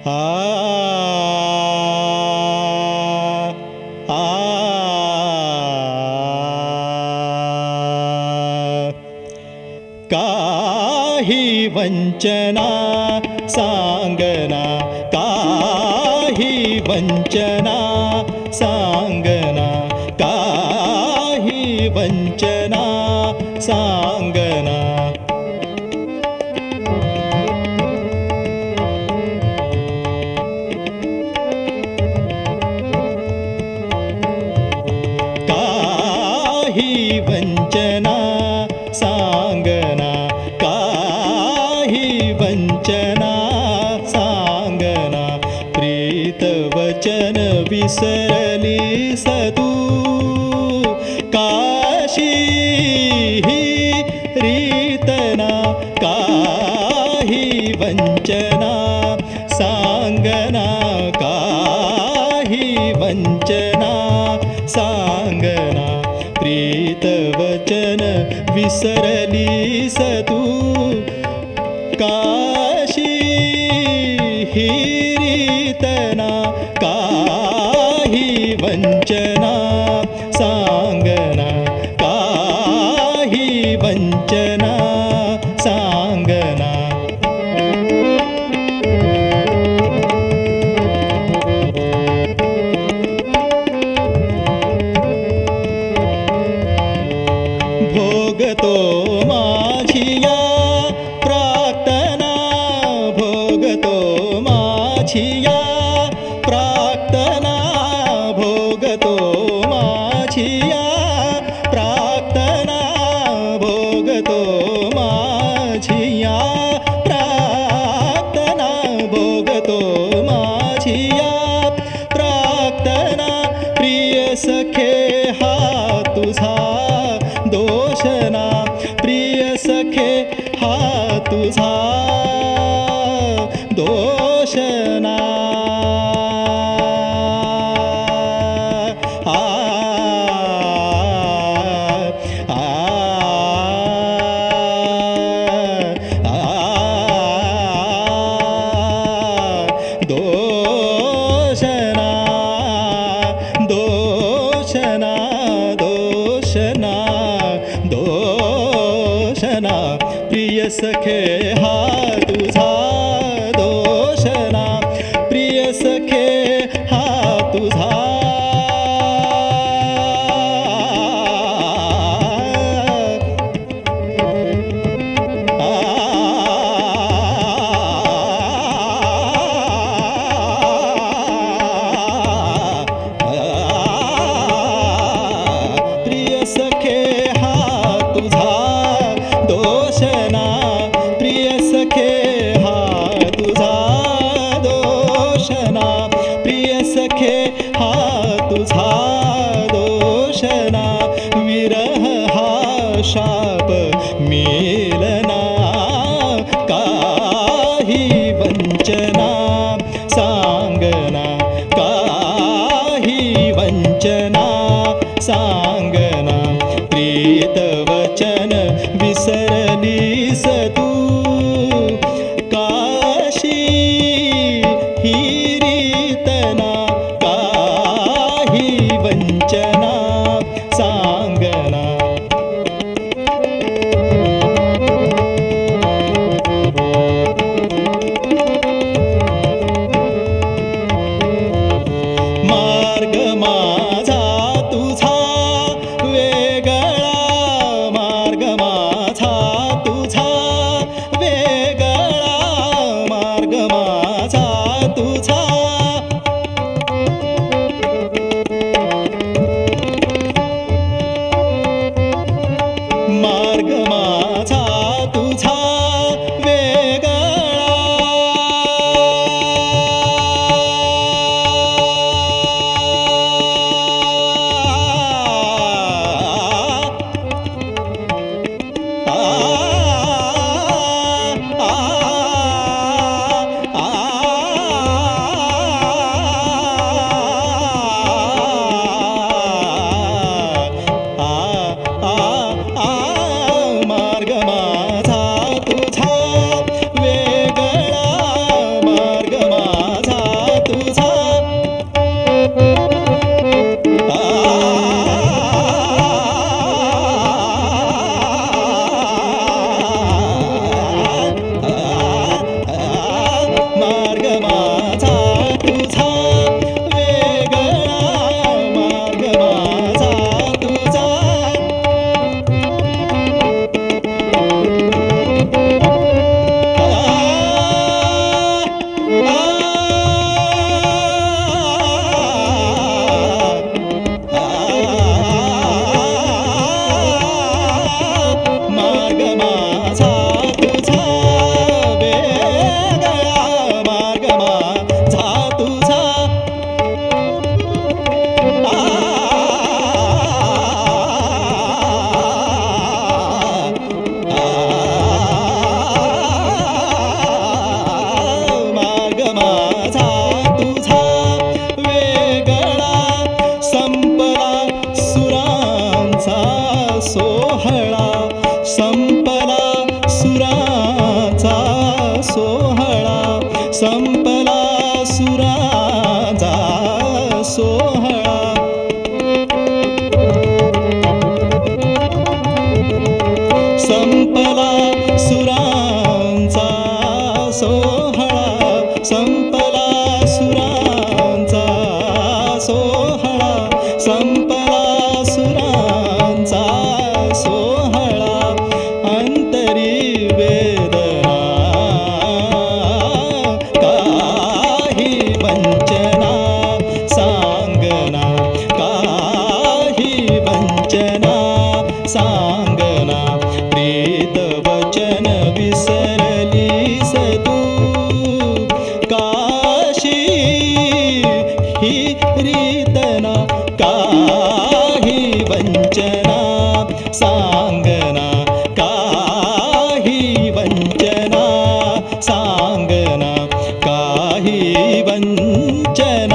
आ आ काही वंचना सांगना, काही वंचना सांगना, काही वंचना सांगना. काही वंचना सांगना, काही वंचना सांगना. प्रीत वचन विसरलीस तू, काशी ही रीतना. काही वंचना सांगना, काही वंचना सांगना. प्रीत वचन विसरलीस तू, काशी ही रीतना. काही वंचना सांगना, काही वंचना सांगना. भोगतो माझिया प्रार्थना, भोगतो माझिया प्रार्थना, भोगतो माझिया प्रार्थना, भोगतो माझिया प्रार्थना, भोगतो माझिया प्रार्थना. प्रिय सखे हा तुझा दोषना, प्रिय सखे हा तुझा दोषना. आ आ दोषना, दोषना, दोषना, दोषना. प्रिय सखे हा तुझा दोषना, प्रिय सखे हा तुझा. प्रिय सखे हा तुझा दोषना, प्रिय सखे हा तुझा दोषना, प्रिय सखे हा तुझा दोषना. विरह हा शाप मिलना, काही वंचना सांगना, काही वंचना सांगना. प्रीत वचन विसरलीस तू, काशी ही रीतना. काही वंचना सांगना. सांगना काही वंचना सांगना काही वंचना